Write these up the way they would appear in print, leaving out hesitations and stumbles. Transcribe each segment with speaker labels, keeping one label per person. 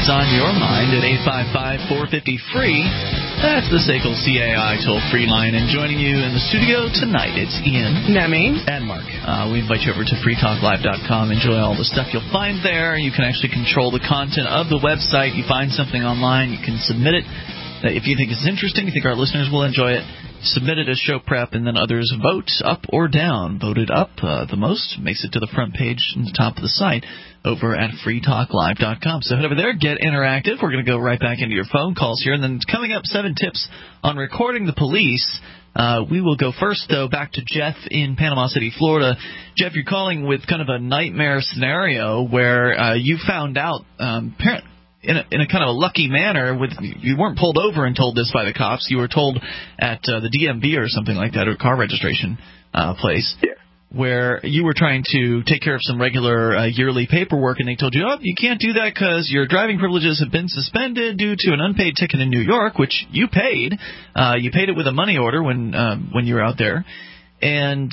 Speaker 1: what's on your mind at 855-450-FREE. That's the SACL CAI toll-free line. And joining you in the studio tonight, it's Ian,
Speaker 2: Nemi,
Speaker 1: and Mark. We invite you over to freetalklive.com. Enjoy all the stuff you'll find there. You can actually control the content of the website. You find something online, you can submit it. If you think it's interesting, you think our listeners will enjoy it, submit it as show prep, and then others vote up or down. Voted up the most makes it to the front page and the top of the site over at freetalklive.com. So head over there, get interactive. We're going to go right back into your phone calls here. And then coming up, 7 tips on recording the police. We will go first, though, back to Jeff in Panama City, Florida. Jeff, you're calling with kind of a nightmare scenario where you found out apparently in a kind of a lucky manner. You weren't pulled over and told this by the cops. You were told at the DMV or something like that, or a car registration place, where you were trying to take care of some regular yearly paperwork, and they told you, oh, you can't do that because your driving privileges have been suspended due to an unpaid ticket in New York, which you paid. You paid it with a money order when you were out there, and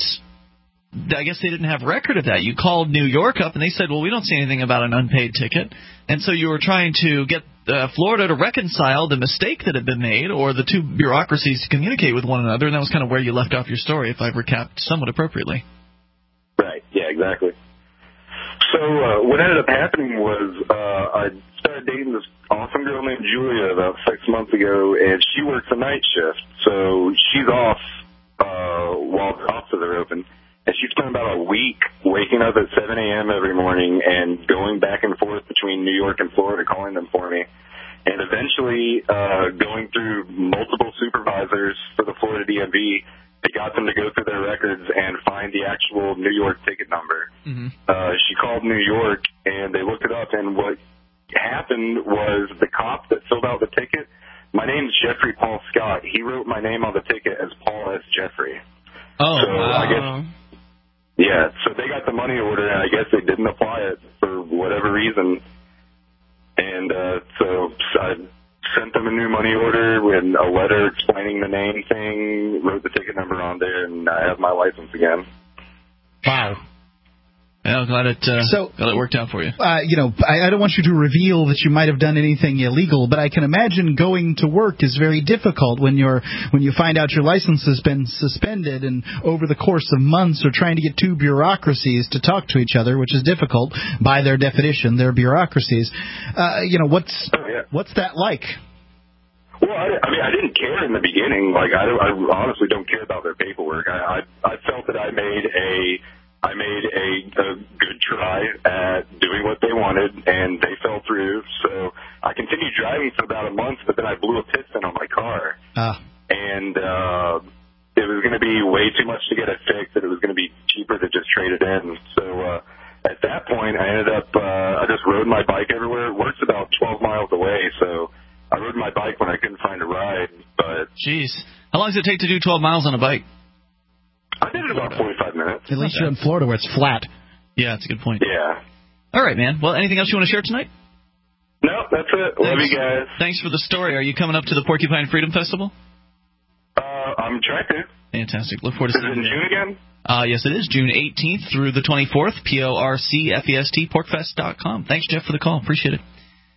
Speaker 1: I guess they didn't have record of that. You called New York up, and they said, well, we don't see anything about an unpaid ticket. And so you were trying to get Florida to reconcile the mistake that had been made, or the two bureaucracies to communicate with one another, and that was kind of where you left off your story, if I've recapped somewhat appropriately.
Speaker 3: Right, yeah, exactly. So what ended up happening was I started dating this awesome girl named Julia about 6 months ago, and she works a night shift. So she's off while the offices are open. And she spent about a week waking up at 7 a.m. every morning and going back and forth between New York and Florida, calling them for me. And eventually going through multiple supervisors for the Florida DMV, they got them to go through their records and find the actual New York ticket number. Mm-hmm. She called New York, and they looked it up, and what happened was the cop that filled out the ticket, my name's Jeffrey Paul Scott. He wrote my name on the ticket as Paul S. Jeffrey.
Speaker 1: Oh,
Speaker 3: so
Speaker 1: wow.
Speaker 3: I guess... Yeah, so they got the money order, and I guess they didn't apply it for whatever reason. And so I sent them a new money order with a letter explaining the name thing, wrote the ticket number on there, and I have my license again.
Speaker 1: Wow. Well, glad it worked out for you.
Speaker 4: I don't want you to reveal that you might have done anything illegal, but I can imagine going to work is very difficult when you find out your license has been suspended, and over the course of months are trying to get two bureaucracies to talk to each other, which is difficult by their definition. They're bureaucracies. What's that like?
Speaker 3: Well, I didn't care in the beginning. Like, I honestly don't care about their paperwork. I felt that I made a good try at doing what they wanted, and they fell through. So I continued driving for about a month, but then I blew a piston on my car. And it was going to be way too much to get it fixed, and it was going to be cheaper to just trade it in. So at that point, I ended up, I just rode my bike everywhere. It works about 12 miles away, so I rode my bike when I couldn't find a ride. But
Speaker 1: jeez. How long does it take to do 12 miles on a bike?
Speaker 3: I did it about 45 minutes.
Speaker 4: At least you're in Florida where it's flat.
Speaker 1: Yeah, that's a good point.
Speaker 3: Yeah.
Speaker 1: All right, man. Well, anything else you want to share tonight?
Speaker 3: No, that's it. Love you guys.
Speaker 1: Thanks for the story. Are you coming up to the Porcupine Freedom Festival?
Speaker 3: I'm trying to.
Speaker 1: Fantastic. Look forward to seeing you.
Speaker 3: Is it in June again?
Speaker 1: Yes, it is. June 18th through the 24th. PORCFEST, porkfest.com. Thanks, Jeff, for the call. Appreciate it.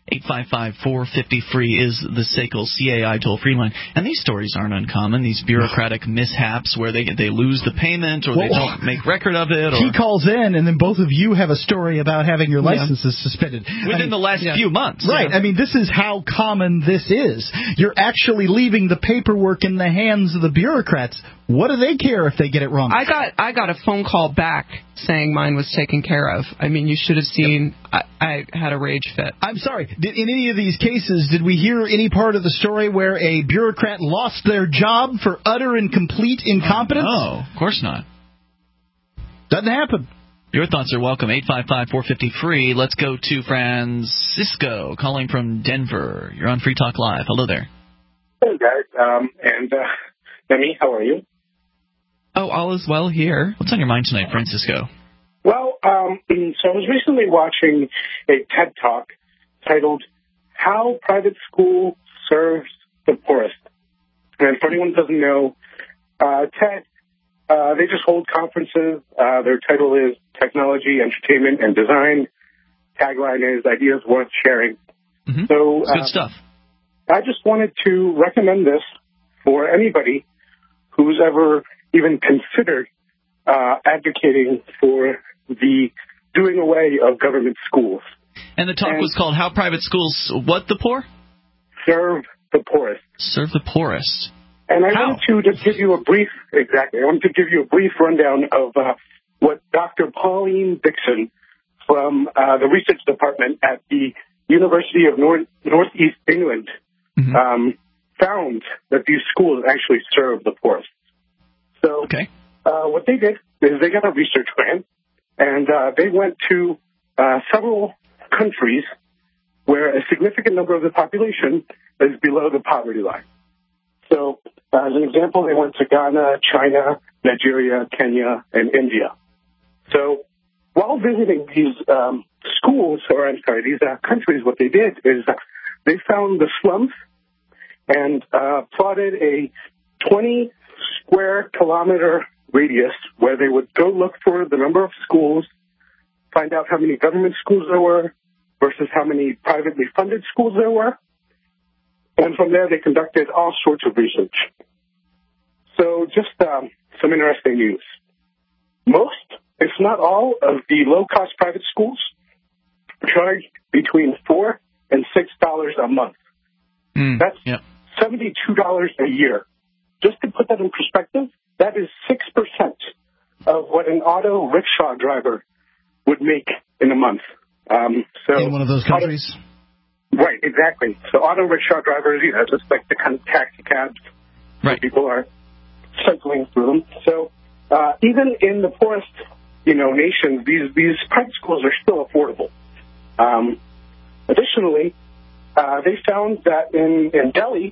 Speaker 1: 855-450-FREE is the SACL CAI toll-free line. And these stories aren't uncommon, these bureaucratic mishaps where they lose the payment or they don't make record of it. Or
Speaker 4: he calls in, and then both of you have a story about having your licenses suspended.
Speaker 1: Within the last few months.
Speaker 4: Right. I mean, this is how common this is. You're actually leaving the paperwork in the hands of the bureaucrats. What do they care if they get it wrong?
Speaker 2: I got a phone call back saying mine was taken care of. I mean, you should have seen. I had a rage fit.
Speaker 4: I'm sorry. In any of these cases, did we hear any part of the story where a bureaucrat lost their job for utter and complete incompetence?
Speaker 1: No, of course not.
Speaker 4: Doesn't happen.
Speaker 1: Your thoughts are welcome. 855-450-FREE. Let's go to Francisco, calling from Denver. You're on Free Talk Live. Hello there.
Speaker 5: Hey, guys. Demi, how are you?
Speaker 2: Oh, all is well here.
Speaker 1: What's on your mind tonight, Francisco?
Speaker 5: Well, so I was recently watching a TED Talk titled How Private School Serves the Poorest. And for anyone who doesn't know, TED, they just hold conferences. Their title is Technology, Entertainment, and Design. Tagline is Ideas Worth Sharing.
Speaker 1: Mm-hmm.
Speaker 5: So
Speaker 1: good stuff.
Speaker 5: I just wanted to recommend this for anybody who's ever even considered advocating for the doing away of government schools.
Speaker 1: And the talk was called How Private Schools What the Poor?
Speaker 5: Serve the poorest.
Speaker 1: Serve the poorest.
Speaker 5: And I wanted to just give you a brief rundown of what Dr. Pauline Dixon from the research department at the University of Northeast England found that these schools actually serve the poorest. So what they did is they got a research grant, and they went to several countries where a significant number of the population is below the poverty line. So, as an example, they went to Ghana, China, Nigeria, Kenya, and India. So, while visiting these these countries, what they did is they found the slums and plotted a 20 square kilometer radius where they would go look for the number of schools, find out how many government schools there were versus how many privately funded schools there were. And from there, they conducted all sorts of research. So just some interesting news. Most, if not all, of the low-cost private schools charge between $4 and $6 a month. That's $72 a year. Just to put that in perspective, that is 6% of what an auto rickshaw driver would make in a month.
Speaker 4: In one of those countries?
Speaker 5: Right, exactly. So auto rickshaw drivers, just like the kind of taxi cabs where people are cycling through them. So even in the poorest, nations, these private schools are still affordable. Additionally, they found that in Delhi,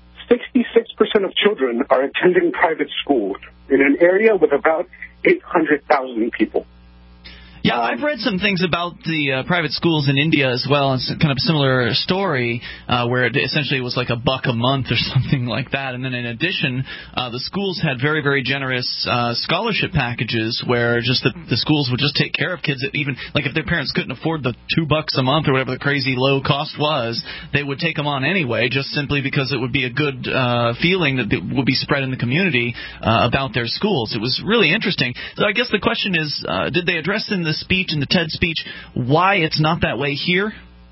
Speaker 5: 66% of children are attending private schools in an area with about 800,000 people.
Speaker 1: Yeah, I've read some things about the private schools in India as well. It's kind of a similar story where it essentially was like $1 a month or something like that. And then in addition, the schools had very, very generous scholarship packages where just the schools would just take care of kids that even, like if their parents couldn't afford the $2 a month or whatever the crazy low cost was, they would take them on anyway, just simply because it would be a good feeling that would be spread in the community about their schools. It was really interesting. So I guess the question is, did they address in the speech, in the TED speech, why it's not that way here?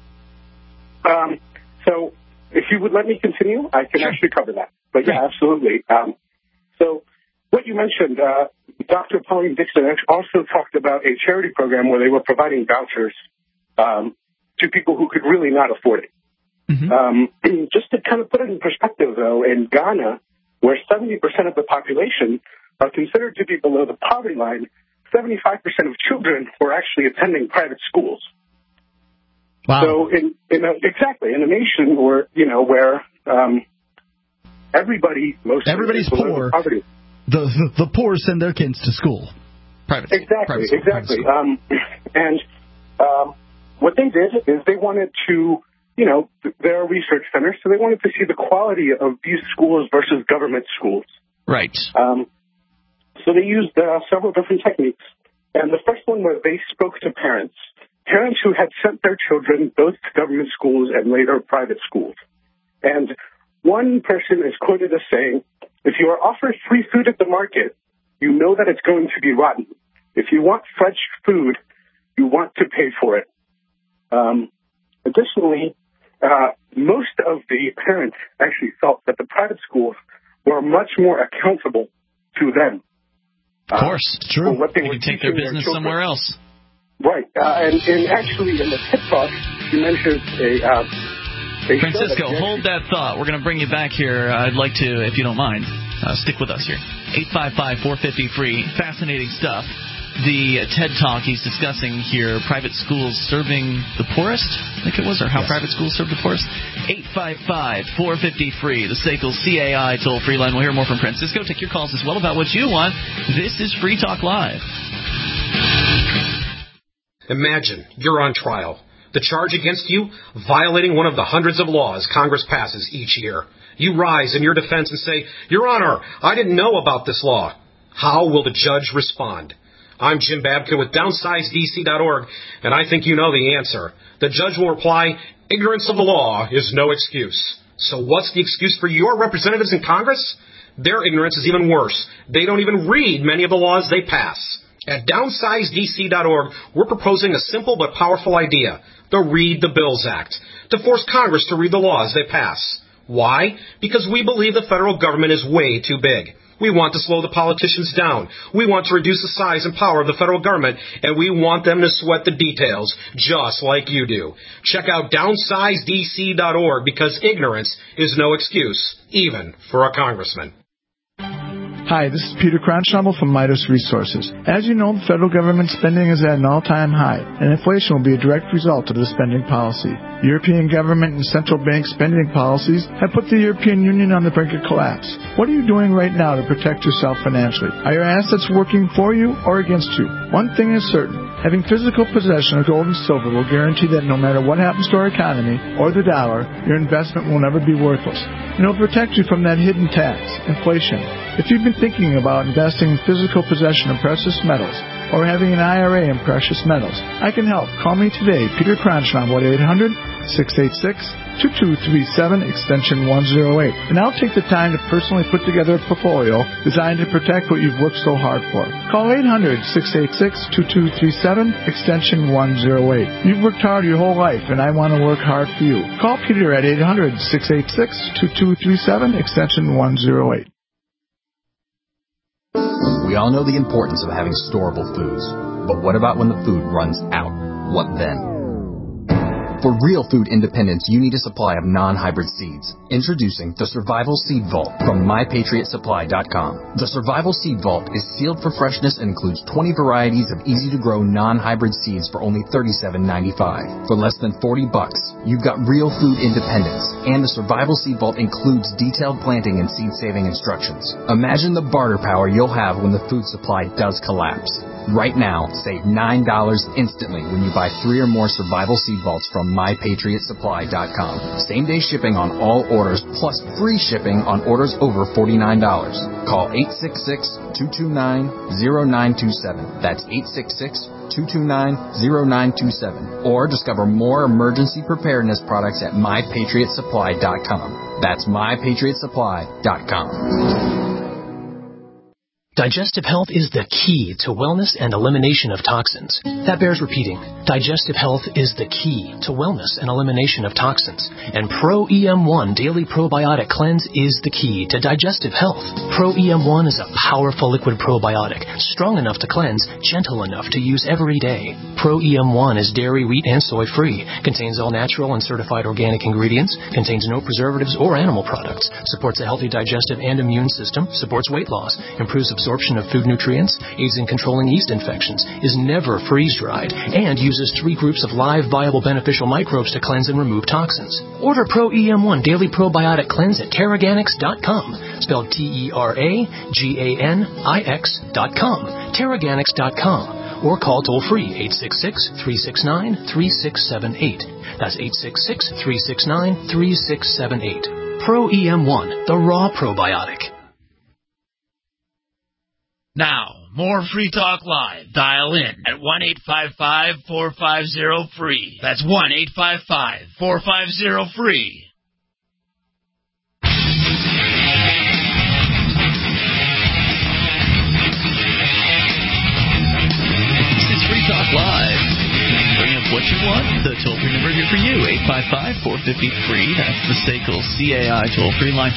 Speaker 5: So if you would let me continue, I can actually cover that. But yeah, absolutely. So what you mentioned, Dr. Pauline Dixon also talked about a charity program where they were providing vouchers to people who could really not afford it. Just to kind of put it in perspective, though, in Ghana, where 70% of the population are considered to be below the poverty line, 75% of children were actually attending private schools.
Speaker 4: Wow.
Speaker 5: So in a nation where everybody's
Speaker 4: poor, the poor send their kids to school.
Speaker 5: Exactly. And what they did is they wanted to, they're a research center, so they wanted to see the quality of these schools versus government schools.
Speaker 1: Right.
Speaker 5: So they used several different techniques. And the first one was they spoke to parents who had sent their children both to government schools and later private schools. And one person is quoted as saying, if you are offered free food at the market, you know that it's going to be rotten. If you want fresh food, you want to pay for it. Additionally, most of the parents actually felt that the private schools were much more accountable to them.
Speaker 1: Of course,
Speaker 4: true.
Speaker 1: They can take their business somewhere else.
Speaker 5: Right. And actually, in the TED Talk, you mentioned a
Speaker 1: Francisco, hold that thought. We're going to bring you back here. I'd like to, if you don't mind, stick with us here. 855-450-FREE. Fascinating stuff. The TED Talk he's discussing here, private schools serving the poorest, I think it was, or how private schools serve the poorest. 855-450-FREE, the SACL CAI toll-free line. We'll hear more from Francisco. Take your calls as well about what you want. This is Free Talk Live.
Speaker 6: Imagine you're on trial. The charge against you, violating one of the hundreds of laws Congress passes each year. You rise in your defense and say, Your Honor, I didn't know about this law. How will the judge respond? I'm Jim Babka with DownsizeDC.org, and I think you know the answer. The judge will reply, Ignorance of the law is no excuse. So what's the excuse for your representatives in Congress? Their ignorance is even worse. They don't even read many of the laws they pass. At downsizedc.org, we're proposing a simple but powerful idea, the Read the Bills Act, to force Congress to read the laws they pass. Why? Because we believe the federal government is way too big. We want to slow the politicians down. We want to reduce the size and power of the federal government, and we want them to sweat the details, just like you do. Check out downsizedc.org, because ignorance is no excuse, even for a congressman.
Speaker 7: Hi, this is Peter Cronschnabel from Midas Resources. As you know, the federal government spending is at an all-time high, and inflation will be a direct result of the spending policy. European government and central bank spending policies have put the European Union on the brink of collapse. What are you doing right now to protect yourself financially? Are your assets working for you or against you? One thing is certain. Having physical possession of gold and silver will guarantee that no matter what happens to our economy or the dollar, your investment will never be worthless. And it will protect you from that hidden tax, inflation. If you've been thinking about investing in physical possession of precious metals or having an IRA in precious metals, I can help. Call me today, Peter Cronschnabel, at 800-686-2237, extension 108. And I'll take the time to personally put together a portfolio designed to protect what you've worked so hard for. Call 800-686-2237, extension 108. You've worked hard your whole life, and I want to work hard for you. Call Peter at 800-686-2237, extension 108.
Speaker 8: We all know the importance of having storable foods, but what about when the food runs out? What then? For real food independence, you need a supply of non-hybrid seeds. Introducing the Survival Seed Vault from MyPatriotSupply.com. The Survival Seed Vault is sealed for freshness and includes 20 varieties of easy-to-grow non-hybrid seeds for only $37.95. For less than $40, you've got real food independence, and the Survival Seed Vault includes detailed planting and seed-saving instructions. Imagine the barter power you'll have when the food supply does collapse. Right now, save $9 instantly when you buy 3 or more Survival Seed Vaults from MyPatriotSupply.com. Same-day shipping on all orders, plus free shipping on orders over $49. Call 866-229-0927. That's 866-229-0927. Or discover more emergency preparedness products at MyPatriotSupply.com. That's MyPatriotSupply.com.
Speaker 9: Digestive health is the key to wellness and elimination of toxins. That bears repeating. Digestive health is the key to wellness and elimination of toxins. And Pro EM1 Daily Probiotic Cleanse is the key to digestive health. Pro EM1 is a powerful liquid probiotic, strong enough to cleanse, gentle enough to use every day. Pro EM1 is dairy, wheat, and soy-free, contains all natural and certified organic ingredients, contains no preservatives or animal products, supports a healthy digestive and immune system, supports weight loss, improves absorption of food nutrients, aids in controlling yeast infections, is never freeze-dried, and uses 3 groups of live, viable, beneficial microbes to cleanse and remove toxins. Order Pro EM1 Daily Probiotic Cleanse at Teraganix.com, spelled Teraganix.com, Teraganix.com, or call toll-free 866-369-3678. That's 866-369-3678. Pro EM1, the raw probiotic.
Speaker 10: Now, more Free Talk Live. Dial in at 1-855-450-FREE. That's 1-855-450-FREE.
Speaker 1: This is Free Talk Live. Bring up what you want. The toll-free number here for you, 855-450-FREE. That's the SACL CAI toll-free line,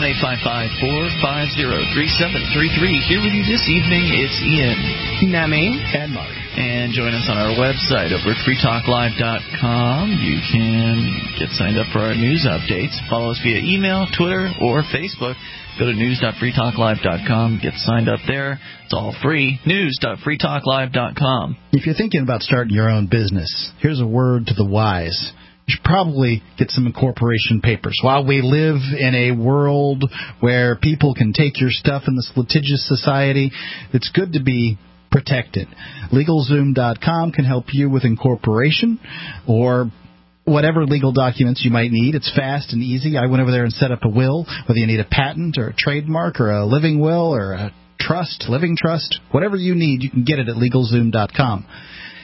Speaker 1: 1-855-450-3733. Here with you this evening, it's Ian,
Speaker 2: Nemi,
Speaker 1: and Mark. And join us on our website over at freetalklive.com. You can get signed up for our news updates. Follow us via email, Twitter, or Facebook. Go to news.freetalklive.com. Get signed up there. It's all free. News.freetalklive.com.
Speaker 4: If you're thinking about starting your own business, here's a word to the wise. You should probably get some incorporation papers. While we live in a world where people can take your stuff in this litigious society, it's good to be protected. LegalZoom.com can help you with incorporation or whatever legal documents you might need. It's fast and easy. I went over there and set up a will, whether you need a patent or a trademark or a living will or a trust, living trust, whatever you need, you can get it at LegalZoom.com.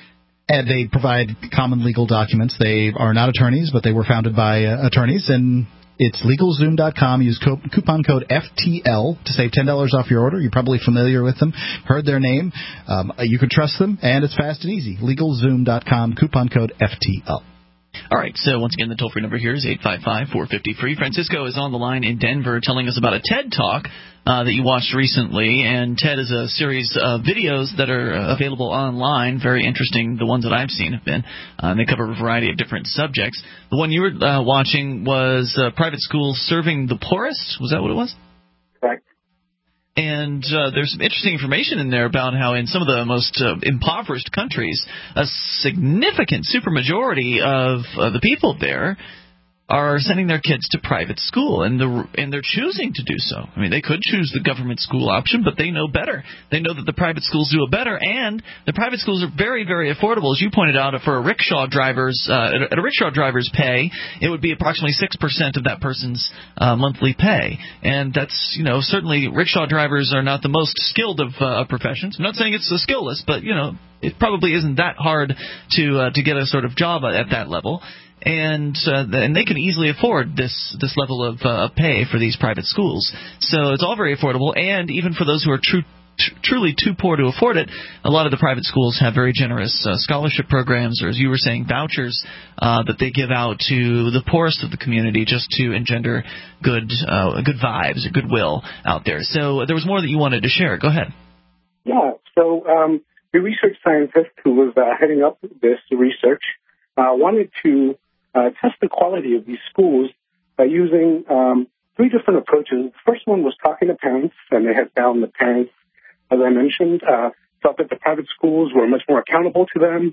Speaker 4: And they provide common legal documents. They are not attorneys, but they were founded by attorneys, and it's LegalZoom.com. Use coupon code FTL to save $10 off your order. You're probably familiar with them, heard their name. You can trust them, and it's fast and easy. LegalZoom.com, coupon code FTL.
Speaker 1: All right, so once again, the toll-free number here is 855-450-FREE. Francisco is on the line in Denver telling us about a TED Talk that you watched recently, and TED is a series of videos that are available online, very interesting. The ones that I've seen have been. They cover a variety of different subjects. The one you were watching was Private Schools Serving the Poorest. Was that what it was?
Speaker 5: Correct.
Speaker 1: And there's some interesting information in there about how in some of the most impoverished countries, a significant supermajority of the people there are sending their kids to private school, and they're choosing to do so. I mean, they could choose the government school option, but they know better. They know that the private schools do it better, and the private schools are very, very affordable. As you pointed out, for a rickshaw driver's at a rickshaw driver's pay, it would be approximately 6% of that person's monthly pay, and that's certainly rickshaw drivers are not the most skilled of professions. I'm not saying it's a skillless, but it probably isn't that hard to get a sort of job at that level. And they can easily afford this level of pay for these private schools. So it's all very affordable, and even for those who are truly too poor to afford it, a lot of the private schools have very generous scholarship programs, or as you were saying, vouchers that they give out to the poorest of the community just to engender good vibes or goodwill out there. So there was more that you wanted to share. Go ahead.
Speaker 5: Yeah. So the research scientist who was heading up this research wanted to test the quality of these schools by using three different approaches. The first one was talking to parents, and they had found the parents, as I mentioned, felt that the private schools were much more accountable to them,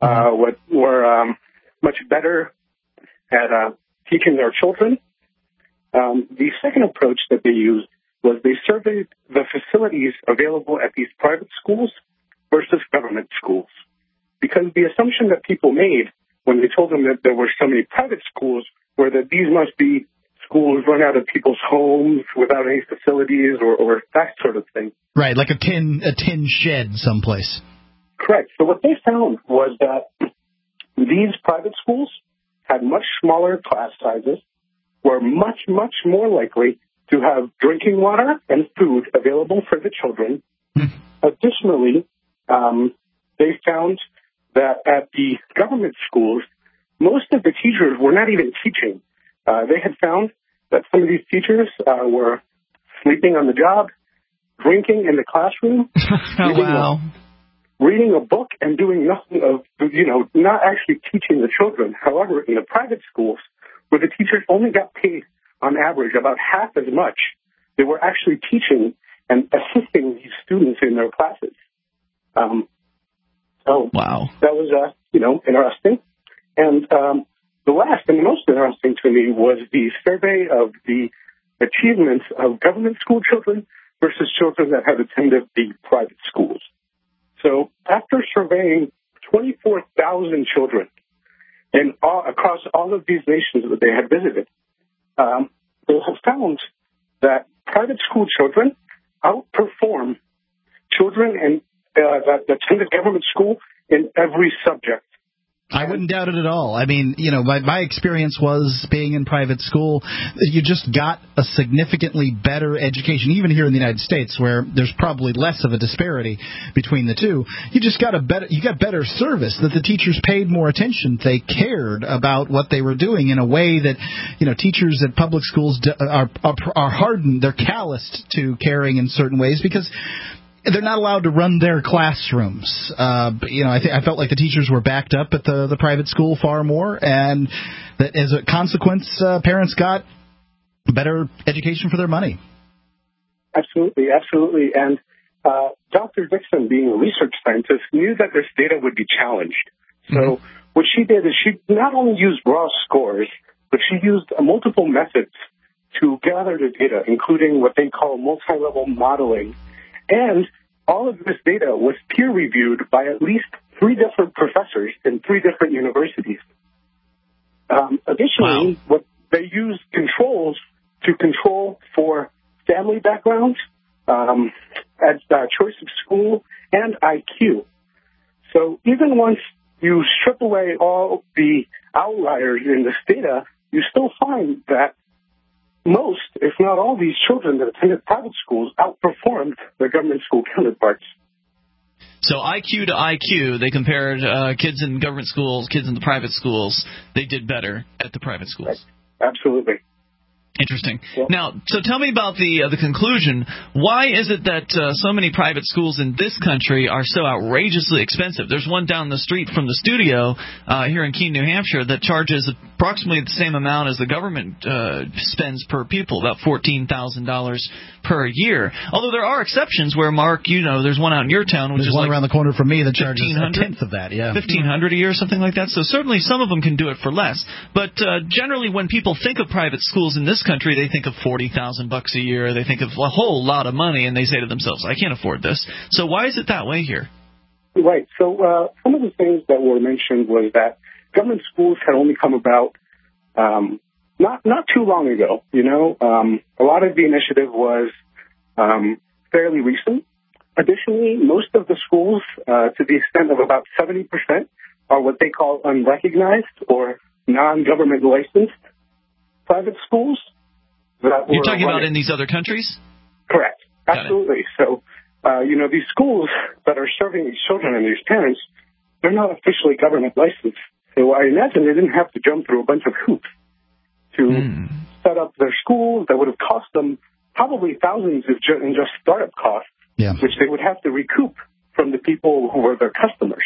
Speaker 5: were much better at teaching their children. The second approach that they used was they surveyed the facilities available at these private schools versus government schools. Because the assumption that people made when they told them that there were so many private schools were that these must be schools run out of people's homes without any facilities or that sort of thing.
Speaker 4: Right, like a tin shed someplace.
Speaker 5: Correct. So what they found was that these private schools had much smaller class sizes, were much, much more likely to have drinking water and food available for the children. Additionally, they found that at the government schools, most of the teachers were not even teaching. They had found that some of these teachers were sleeping on the job, drinking in the classroom, reading a book and doing nothing of, not actually teaching the children. However, in the private schools, where the teachers only got paid on average about half as much, they were actually teaching and assisting these students in their classes.
Speaker 1: Wow.
Speaker 5: That was, interesting. And the last and the most interesting to me was the survey of the achievements of government school children versus children that had attended the private schools. So after surveying 24,000 children across all of these nations that they had visited, they have found that private school children outperform children that attended government school in every subject.
Speaker 4: I wouldn't doubt it at all. I mean, my experience was being in private school. You just got a significantly better education, even here in the United States, where there's probably less of a disparity between the two. You just got better service. That the teachers paid more attention. They cared about what they were doing in a way that, teachers at public schools are hardened. They're calloused to caring in certain ways because they're not allowed to run their classrooms. I felt like the teachers were backed up at the private school far more, and that as a consequence, parents got better education for their money.
Speaker 5: Absolutely. And Dr. Dixon, being a research scientist, knew that this data would be challenged. So what she did is she not only used raw scores, but she used multiple methods to gather the data, including what they call multi-level modeling. And all of this data was peer-reviewed by at least 3 different professors in 3 different universities. Additionally, what they used controls to control for family background, choice of school, and IQ. So even once you strip away all the outliers in this data, you still find that most, if not all, these children that attended private schools outperformed their government school counterparts.
Speaker 1: So IQ to IQ, they compared kids in government schools, kids in the private schools. They did better at the private schools.
Speaker 5: Right. Absolutely.
Speaker 1: Interesting. Now, so tell me about the conclusion. Why is it that so many private schools in this country are so outrageously expensive? There's one down the street from the studio here in Keene, New Hampshire, that charges approximately the same amount as the government spends per pupil, about $14,000 per year. Although there are exceptions where, Mark, there's one out in your town, which
Speaker 4: there's
Speaker 1: is
Speaker 4: one
Speaker 1: like
Speaker 4: around the corner from me that charges a tenth of that. Yeah,
Speaker 1: $1,500 a year, something like that. So certainly some of them can do it for less. But generally, when people think of private schools in this country, they think of $40,000 a year. They think of a whole lot of money, and they say to themselves, "I can't afford this." So why is it that way here?
Speaker 5: Right. So some of the things that were mentioned was that government schools had only come about not too long ago. A lot of the initiative was fairly recent. Additionally, most of the schools, to the extent of about 70%, are what they call unrecognized or non-government licensed private schools.
Speaker 1: You're talking about in these other countries?
Speaker 5: Correct. Absolutely. So, these schools that are serving these children and these parents, they're not officially government licensed. So I imagine they didn't have to jump through a bunch of hoops to set up their schools that would have cost them probably thousands in just startup costs, which they would have to recoup from the people who were their customers.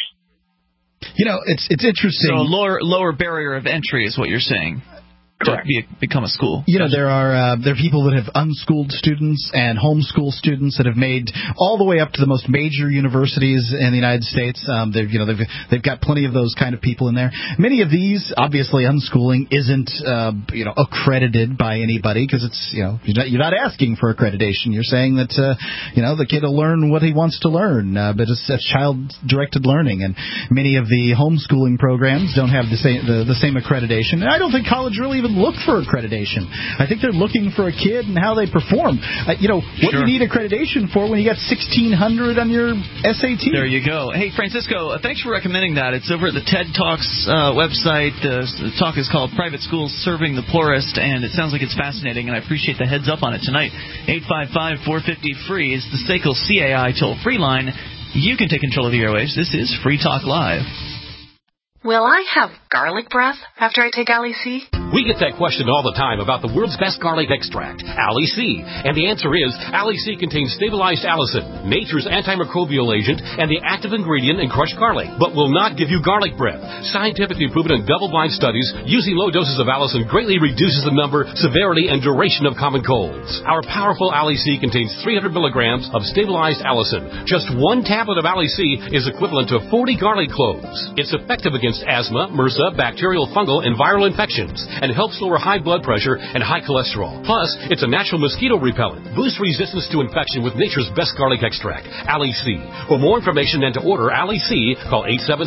Speaker 4: It's interesting.
Speaker 1: So lower barrier of entry is what you're saying.
Speaker 5: Correct.
Speaker 1: To become a school.
Speaker 4: There are people that have unschooled students and homeschool students that have made all the way up to the most major universities in the United States. They've got plenty of those kind of people in there. Many of these, obviously, unschooling isn't accredited by anybody because it's you're not asking for accreditation. You're saying that the kid will learn what he wants to learn, but it's child-directed learning. And many of the homeschooling programs don't have the same accreditation. And I don't think college really even look for accreditation. I think they're looking for a kid and how they perform. What do you need accreditation for when you got 1,600 on your SAT?
Speaker 1: There you go. Hey, Francisco, thanks for recommending that. It's over at the TED Talks website. The talk is called Private Schools Serving the Poorest, and it sounds like it's fascinating, and I appreciate the heads up on it tonight. 855-450-FREE is the SACL CAI toll-free line. You can take control of the airwaves. This is Free Talk Live.
Speaker 11: Will I have garlic breath after I take Ali C?
Speaker 6: We get that question all the time about the world's best garlic extract, Ali C. And the answer is, Ali C contains stabilized allicin, nature's antimicrobial agent, and the active ingredient in crushed garlic, but will not give you garlic breath. Scientifically proven in double-blind studies, using low doses of allicin greatly reduces the number, severity, and duration of common colds. Our powerful Ali C contains 300 milligrams of stabilized allicin. Just one tablet of Ali C is equivalent to 40 garlic cloves. It's effective against asthma, MRSA, bacterial, fungal, and viral infections, and helps lower high blood pressure and high cholesterol. Plus, it's a natural mosquito repellent. Boost resistance to infection with nature's best garlic extract, Ali C. For more information and to order Ali C, call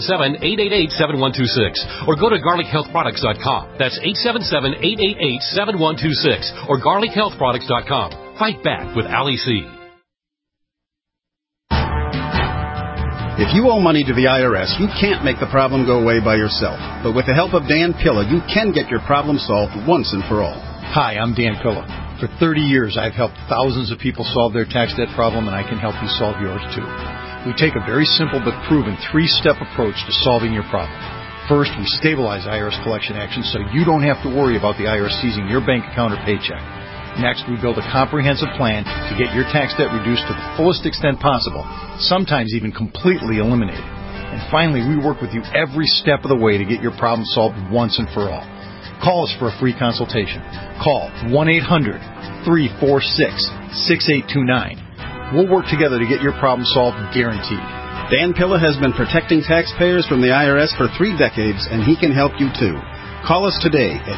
Speaker 6: 877-888-7126 or go to garlichealthproducts.com. That's 877-888-7126 or garlichealthproducts.com. Fight back with Ali C.
Speaker 12: If you owe money to the IRS, you can't make the problem go away by yourself. But with the help of Dan Pilla, you can get your problem solved once and for all.
Speaker 13: Hi, I'm Dan Pilla. For 30 years, I've helped thousands of people solve their tax debt problem, and I can help you solve yours too. We take a very simple but proven 3-step approach to solving your problem. First, we stabilize IRS collection actions so you don't have to worry about the IRS seizing your bank account or paycheck. Next, we build a comprehensive plan to get your tax debt reduced to the fullest extent possible, sometimes even completely eliminated. And finally, we work with you every step of the way to get your problem solved once and for all. Call us for a free consultation. Call 1-800-346-6829. We'll work together to get your problem solved, guaranteed.
Speaker 12: Dan Pilla has been protecting taxpayers from the IRS for 3 decades, and he can help you too. Call us today at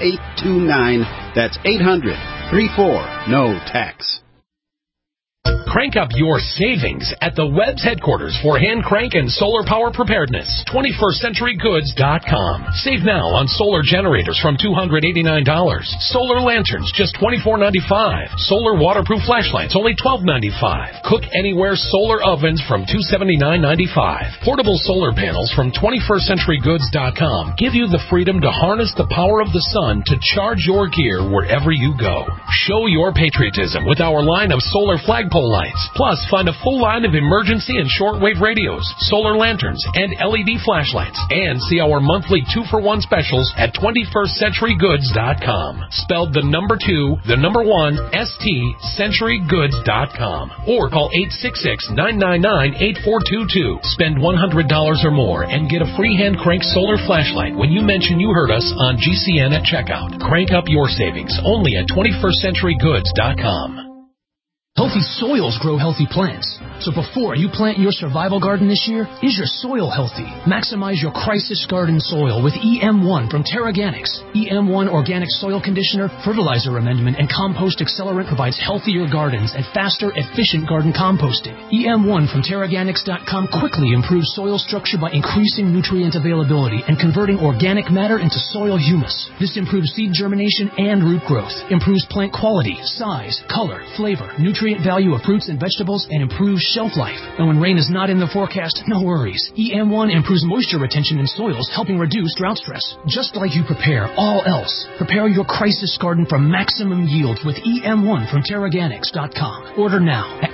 Speaker 12: 800-346-6829. That's 800-34-NO-TAX.
Speaker 6: Crank up your savings at the Webb's headquarters for hand crank and solar power preparedness. 21stCenturyGoods.com. Save now on solar generators from $289. Solar lanterns just $24.95. Solar waterproof flashlights only $12.95. Cook anywhere solar ovens from $279.95. Portable solar panels from 21stCenturyGoods.com give you the freedom to harness the power of the sun to charge your gear wherever you go. Show your patriotism with our line of solar flagpole lights. Plus, find a full line of emergency and shortwave radios, solar lanterns, and LED flashlights. And see our monthly 2-for-1 specials at 21stCenturyGoods.com. Spelled the number 2, the number 1, ST, CenturyGoods.com. Or call 866-999-8422. Spend $100 or more and get a free hand crank solar flashlight when you mention you heard us on GCN at checkout. Crank up your savings only at 21stCenturyGoods.com.
Speaker 9: Healthy soils grow healthy plants. So before you plant your survival garden this year, is your soil healthy? Maximize your crisis garden soil with EM1 from Terraganics. EM1 organic soil conditioner, fertilizer amendment, and compost accelerant provides healthier gardens and faster, efficient garden composting. EM1 from Terraganics.com quickly improves soil structure by increasing nutrient availability and converting organic matter into soil humus. This improves seed germination and root growth, improves plant quality, size, color, flavor, nutrient value of fruits and vegetables, and improves shelf life. And when rain is not in the forecast, no worries. EM1 improves moisture retention in soils, helping reduce drought stress. Just like you prepare all else, prepare your crisis garden for maximum yield with EM1 from Terraganics.com. Order now at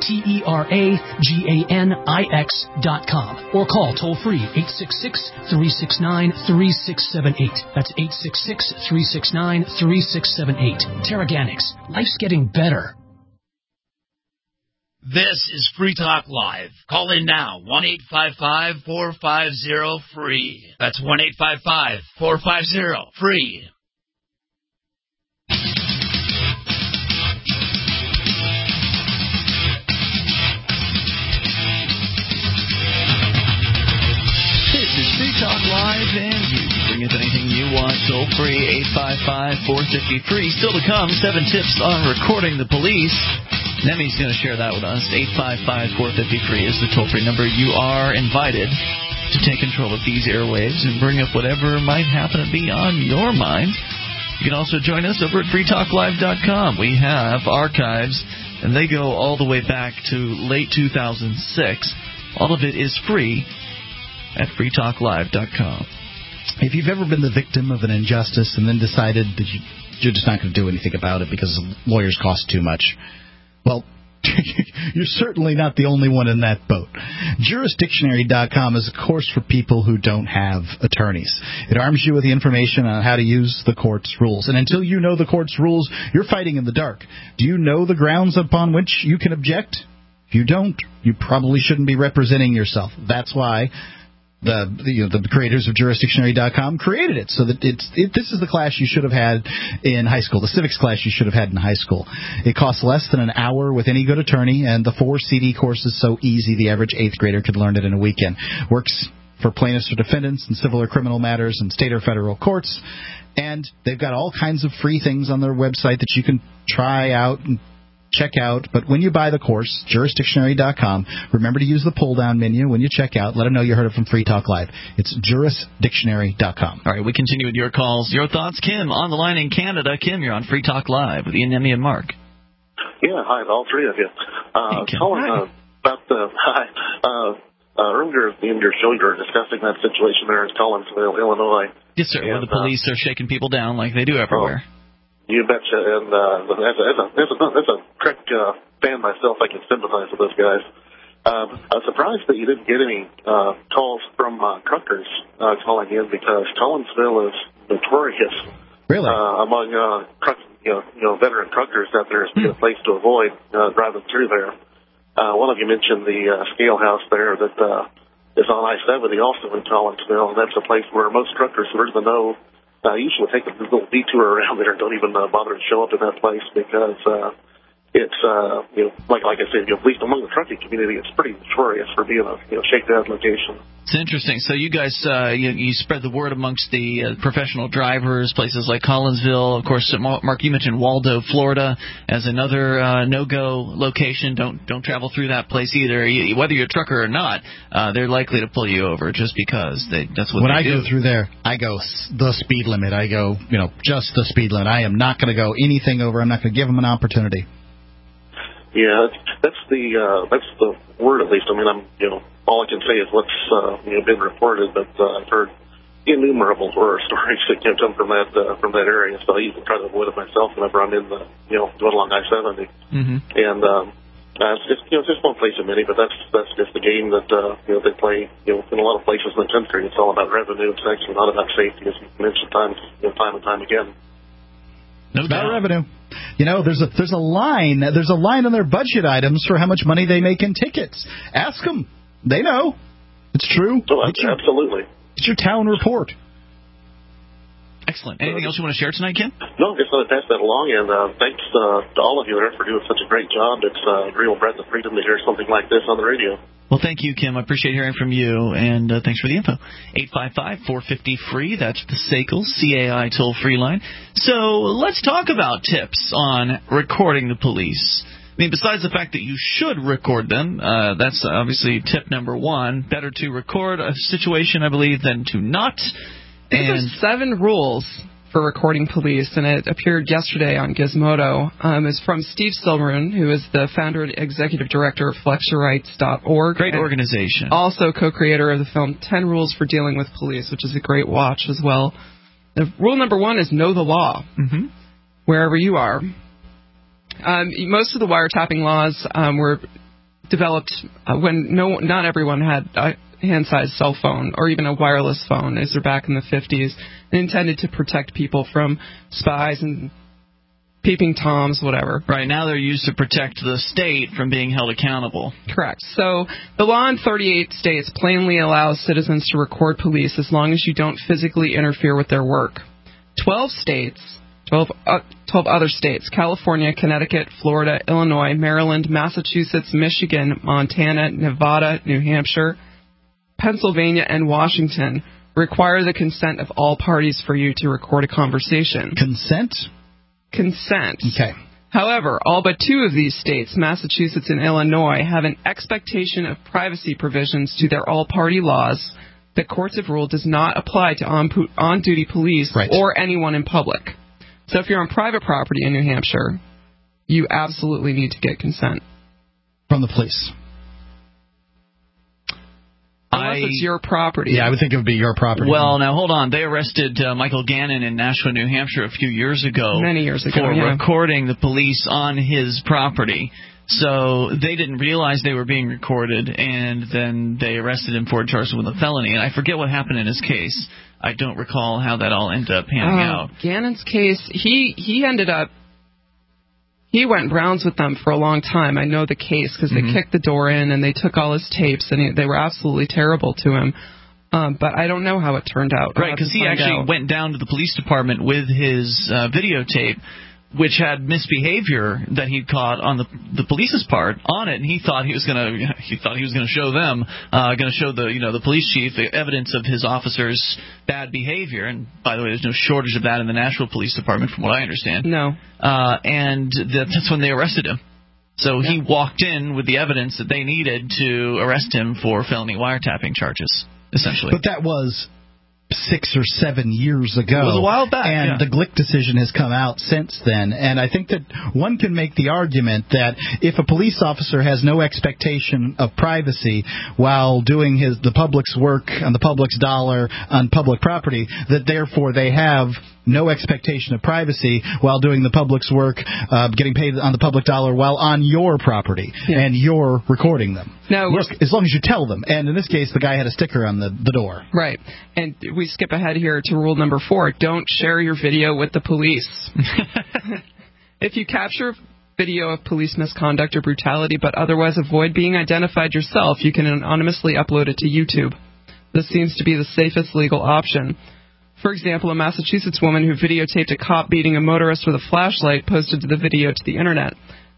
Speaker 9: TERAGANIX.com or call toll-free 866-369-3678. That's 866-369-3678. Terraganics. Life's getting better.
Speaker 10: This is Free Talk Live. Call in now, 1-855-450-FREE. That's 1-855-450-FREE.
Speaker 1: This is Free Talk Live, and you can bring us anything you want. Toll free, 855-450-FREE. Still to come, 7 tips on recording the police. Nemi's going to share that with us. 855-450-FREE is the toll-free number. You are invited to take control of these airwaves and bring up whatever might happen to be on your mind. You can also join us over at freetalklive.com. We have archives, and they go all the way back to late 2006. All of it is free at freetalklive.com.
Speaker 4: If you've ever been the victim of an injustice and then decided that you're just not going to do anything about it because lawyers cost too much, well, you're certainly not the only one in that boat. Jurisdictionary.com is a course for people who don't have attorneys. It arms you with the information on how to use the court's rules. And until you know the court's rules, you're fighting in the dark. Do you know the grounds upon which you can object? If you don't, you probably shouldn't be representing yourself. That's why the creators of Jurisdictionary.com created it, so that this is the class you should have had in high school, the civics class you should have had in high school. It costs less than an hour with any good attorney, and the 4 CD course is so easy the average 8th grader could learn it in a weekend. Works for plaintiffs or defendants in civil or criminal matters in state or federal courts, and they've got all kinds of free things on their website that you can try out and check out. But when you buy the course, Jurisdictionary.com, remember to use the pull-down menu when you check out. Let them know you heard it from Free Talk Live. It's Jurisdictionary.com.
Speaker 1: All right, we continue with your calls. Your thoughts, Kim, on the line in Canada. Kim, you're on Free Talk Live with Ian, Emmy, and Mark.
Speaker 14: Yeah, hi, all three of you. Calling about earlier in your show, you were discussing that situation there in Collinsville, Illinois.
Speaker 1: Yes, sir, where the police are shaking people down like they do everywhere.
Speaker 14: You betcha. And as a Trek fan myself, I can sympathize with those guys. I was surprised that you didn't get any calls from truckers calling in, because Collinsville is notorious among veteran truckers that there's a place to avoid driving through there. One of you mentioned the scale house there that is on I-70 also in Collinsville, and that's a place where most truckers who are in the know usually take a little detour around there and don't even bother to show up in that place, because it's like I said, at least among the trucking community, it's pretty notorious for being a shakedown location.
Speaker 1: It's interesting. So you guys, you spread the word amongst the professional drivers, places like Collinsville. Of course, Mark, you mentioned Waldo, Florida, as another no-go location. Don't travel through that place either. Whether you're a trucker or not, they're likely to pull you over just because that's what
Speaker 4: when
Speaker 1: they do.
Speaker 4: When I go through there, I go the speed limit. I go, just the speed limit. I am not going to go anything over. I'm not going to give them an opportunity.
Speaker 14: Yeah, that's the word, at least. I mean, all I can say is what's been reported, but I've heard innumerable horror stories that come from that area. So I even try to avoid it myself whenever I'm in going along I-70.
Speaker 1: Mm-hmm.
Speaker 14: And it's just one place of many, but that's just the game that they play. In a lot of places in the country, it's all about revenue. It's actually not about safety, as you mentioned time and time again.
Speaker 1: No doubt.
Speaker 4: About revenue. There's a line. There's a line on their budget items for how much money they make in tickets. Ask them. They know. It's true.
Speaker 14: Oh, absolutely.
Speaker 4: It's your town report.
Speaker 1: Excellent. Anything else you want to share tonight, Ken?
Speaker 14: No, just want to pass that along, and thanks to all of you there for doing such a great job. It's a real breath of freedom to hear something like this on the radio.
Speaker 1: Well, thank you, Kim. I appreciate hearing from you, and thanks for the info. 855-450-FREE, that's the SACL CAI toll-free line. So let's talk about tips on recording the police. I mean, besides the fact that you should record them, that's obviously tip number one. Better to record a situation, I believe, than to not.
Speaker 2: There's 7 rules for recording police, and it appeared yesterday on Gizmodo. It's from Steve Silverman, who is the founder and executive director of FlexYourRights.org.
Speaker 1: Great organization.
Speaker 2: Also co-creator of the film 10 Rules for Dealing with Police, which is a great watch as well. Rule number 1 is know the law, wherever you are. Most of the wiretapping laws were developed when not everyone had a hand-sized cell phone or even a wireless phone. These are back in the 50s, and intended to protect people from spies and peeping toms, whatever.
Speaker 1: Right, now they're used to protect the state from being held accountable.
Speaker 2: Correct. So the law in 38 states plainly allows citizens to record police as long as you don't physically interfere with their work. 12 other states, California, Connecticut, Florida, Illinois, Maryland, Massachusetts, Michigan, Montana, Nevada, New Hampshire, Pennsylvania, and Washington require the consent of all parties for you to record a conversation.
Speaker 4: Consent?
Speaker 2: Consent.
Speaker 4: Okay.
Speaker 2: However, all but 2 of these states, Massachusetts and Illinois, have an expectation of privacy provisions to their all-party laws that courts have ruled does not apply to on-duty police or anyone in public. So if you're on private property in New Hampshire, you absolutely need to get consent.
Speaker 4: From the police.
Speaker 2: Unless it's your property.
Speaker 4: Yeah, I would think it would be your property.
Speaker 1: Well, now, hold on. They arrested Michael Gannon in Nashua, New Hampshire a few years ago.
Speaker 2: Many years ago,
Speaker 1: for recording the police on his property. So they didn't realize they were being recorded, and then they arrested him for charging with a felony. And I forget what happened in his case. I don't recall how that all ended up panning out.
Speaker 2: Gannon's case, he ended up... He went rounds with them for a long time. I know the case because they kicked the door in and they took all his tapes, and they were absolutely terrible to him. But I don't know how it turned out.
Speaker 1: Right, because he actually went down to the police department with his videotape, which had misbehavior that he'd caught on the police's part on it, and he thought he was going to show them, the police chief evidence of his officer's bad behavior. And by the way, there's no shortage of that in the Nashville Police Department, from what I understand.
Speaker 2: No.
Speaker 1: And that's when they arrested him. So he walked in with the evidence that they needed to arrest him for felony wiretapping charges, essentially.
Speaker 4: But that was 6 or 7 years ago.
Speaker 1: It was a while back,
Speaker 4: and the Glick decision has come out since then. And I think that one can make the argument that if a police officer has no expectation of privacy while doing the public's work on the public's dollar on public property, that therefore they have no expectation of privacy while doing the public's work, getting paid on the public dollar while on your property, and you're recording them.
Speaker 2: Now,
Speaker 4: look, as long as you tell them. And in this case, the guy had a sticker on the door.
Speaker 2: Right. And we skip ahead here to rule number 4. Don't share your video with the police. If you capture video of police misconduct or brutality but otherwise avoid being identified yourself, you can anonymously upload it to YouTube. This seems to be the safest legal option. For example, a Massachusetts woman who videotaped a cop beating a motorist with a flashlight posted the video to the internet.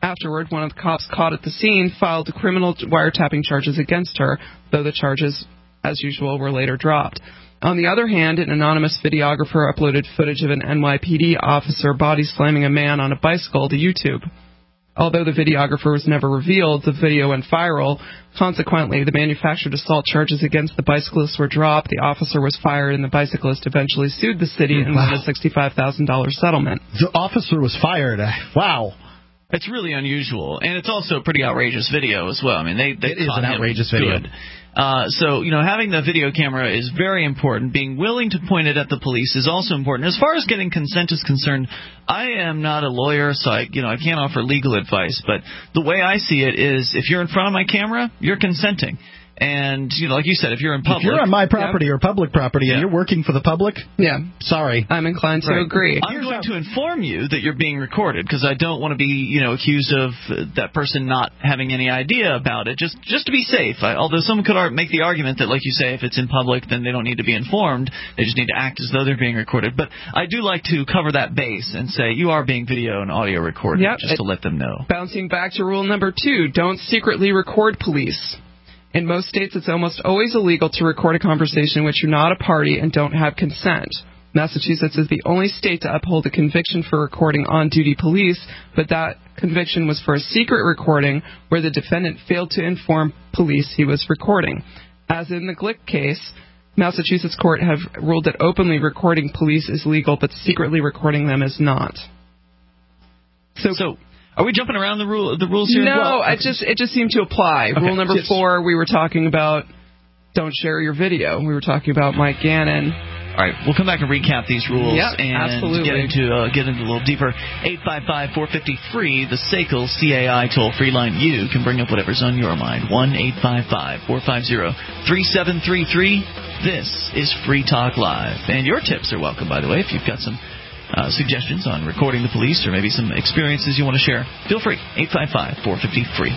Speaker 2: Afterward, one of the cops caught at the scene filed criminal wiretapping charges against her, though the charges, as usual, were later dropped. On the other hand, an anonymous videographer uploaded footage of an NYPD officer body slamming a man on a bicycle to YouTube. Although the videographer was never revealed, the video went viral. Consequently, the manufactured assault charges against the bicyclist were dropped, the officer was fired, and the bicyclist eventually sued the city and won a $65,000 settlement.
Speaker 4: The officer was fired. Wow.
Speaker 1: It's really unusual, and it's also a pretty outrageous video as well. I mean, they
Speaker 4: it is an outrageous video.
Speaker 1: Good. So, having the video camera is very important. Being willing to point it at the police is also important. As far as getting consent is concerned, I am not a lawyer, so I can't offer legal advice. But the way I see it is, if you're in front of my camera, you're consenting. And, like you said, if you're in public...
Speaker 4: If you're on my property or public property and you're working for the public, sorry.
Speaker 2: I'm inclined to agree.
Speaker 1: I'm going to inform you that you're being recorded because I don't want to be, accused of that person not having any idea about it, just to be safe. Although someone could make the argument that, like you say, if it's in public, then they don't need to be informed. They just need to act as though they're being recorded. But I do like to cover that base and say you are being video and audio recorded, just to let them know.
Speaker 2: Bouncing back to rule number 2, don't secretly record police. In most states, it's almost always illegal to record a conversation in which you're not a party and don't have consent. Massachusetts is the only state to uphold a conviction for recording on-duty police, but that conviction was for a secret recording where the defendant failed to inform police he was recording. As in the Glick case, Massachusetts court have ruled that openly recording police is legal, but secretly recording them is not.
Speaker 1: So are we jumping around the rules here?
Speaker 2: No, it just seemed to apply. Okay. Rule number 4, we were talking about don't share your video. We were talking about Mike Gannon.
Speaker 1: All right, we'll come back and recap these rules and
Speaker 2: absolutely.
Speaker 1: get into a little deeper. 855-450-FREE, the SACL CAI toll-free line. You can bring up whatever's on your mind. 1-855-450-3733. This is Free Talk Live. And your tips are welcome, by the way, if you've got some suggestions on recording the police or maybe some experiences you want to share. Feel free. 855-450-FREE.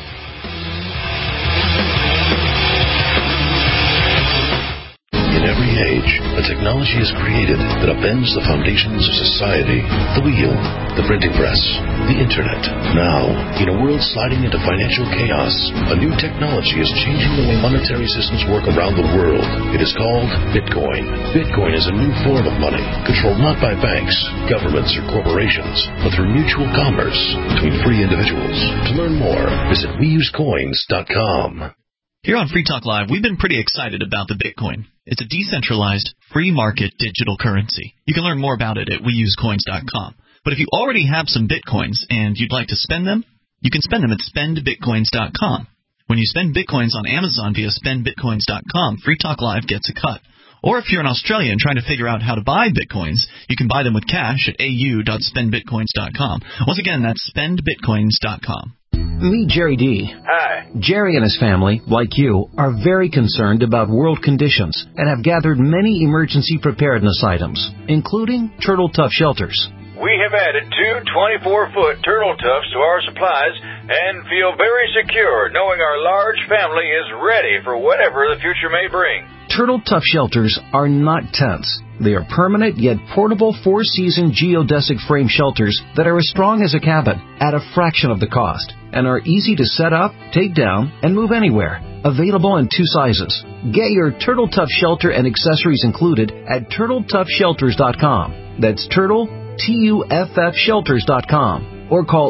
Speaker 15: In every age, a technology is created that upends the foundations of society. The wheel, the printing press, the internet. Now, in a world sliding into financial chaos, a new technology is changing the way monetary systems work around the world. It is called Bitcoin. Bitcoin is a new form of money, controlled not by banks, governments, or corporations, but through mutual commerce between free individuals. To learn more, visit weusecoins.com.
Speaker 1: Here on Free Talk Live, we've been pretty excited about the Bitcoin. It's a decentralized, free market digital currency. You can learn more about it at weusecoins.com. But if you already have some Bitcoins and you'd like to spend them, you can spend them at spendbitcoins.com. When you spend Bitcoins on Amazon via spendbitcoins.com, Free Talk Live gets a cut. Or if you're an Australian trying to figure out how to buy Bitcoins, you can buy them with cash at au.spendbitcoins.com. Once again, that's spendbitcoins.com.
Speaker 9: Meet Jerry D.
Speaker 16: Hi.
Speaker 9: Jerry and his family, like you, are very concerned about world conditions and have gathered many emergency preparedness items, including Turtle Tough shelters.
Speaker 16: We have added 2 24-foot Turtle Toughs to our supplies and feel very secure knowing our large family is ready for whatever the future may bring.
Speaker 9: Turtle Tough shelters are not tents. They are permanent yet portable 4-season geodesic frame shelters that are as strong as a cabin at a fraction of the cost and are easy to set up, take down, and move anywhere. Available in 2 sizes. Get your Turtle Tough shelter and accessories included at TurtleToughShelters.com. That's Turtle, TUFF Shelters.com. Or call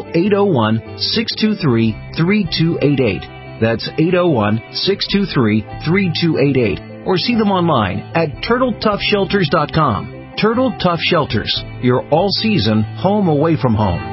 Speaker 9: 801-623-3288. That's 801-623-3288. Or see them online at TurtleToughShelters.com. Turtle Tough Shelters, your all-season home away from home.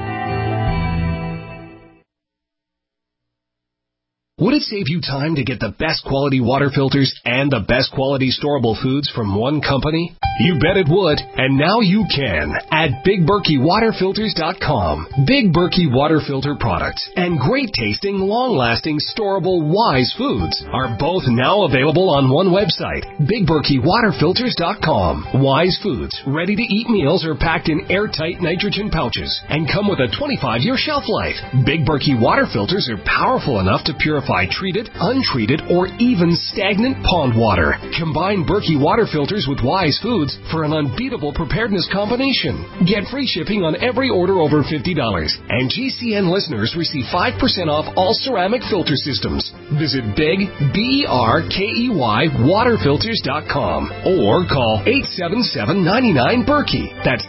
Speaker 17: Would it save you time to get the best quality water filters and the best quality storable foods from one company? You bet it would, and now you can at BigBerkeyWaterFilters.com. Big Berkey Water Filter products and great tasting, long-lasting, storable Wise foods are both now available on one website, BigBerkeyWaterFilters.com. Wise foods, ready-to-eat meals are packed in airtight nitrogen pouches and come with a 25-year shelf life. Big Berkey Water Filters are powerful enough to purify purify treated, untreated, or even stagnant pond water. Combine Berkey water filters with Wise Foods for an unbeatable preparedness combination. Get free shipping on every order over $50. And GCN listeners receive 5% off all ceramic filter systems. Visit Big, BERKEY, waterfilters.com or call 877-99-BERKEY. That's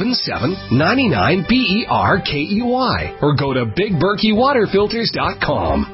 Speaker 17: 877-99-BERKEY. Or go to BigBerkeyWaterFilters.com.